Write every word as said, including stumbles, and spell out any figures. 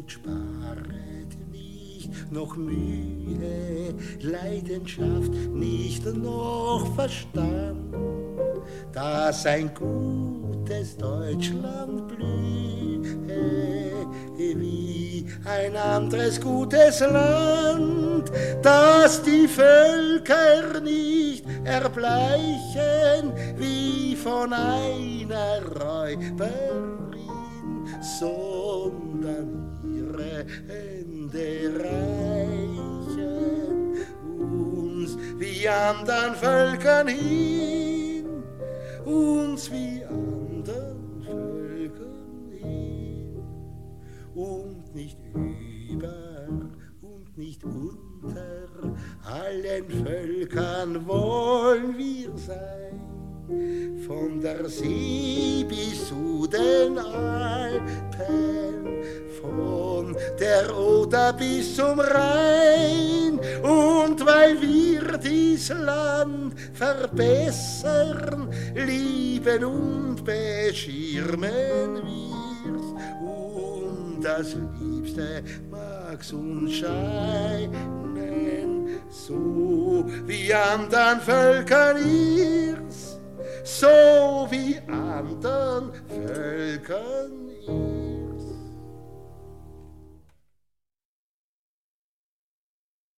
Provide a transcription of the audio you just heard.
Sparet nicht noch Mühe, Leidenschaft nicht noch Verstand, dass ein gutes Deutschland blühe wie ein anderes gutes Land, dass die Völker nicht erbleichen wie von einer Räuberin, sondern ihre Hände reichen uns wie anderen Völkern hin, uns wie anderen Völkern hin, und nicht über und nicht unter allen Völkern wollen wir sein, von der See bis zu den Alpen, von der Oder bis zum Rhein. Und weil wir dies Land verbessern, lieben und beschirmen wir's, und das Liebste mag's uns scheinen, so wie andern Völkern ihr's, so wie andern Völkern ihr.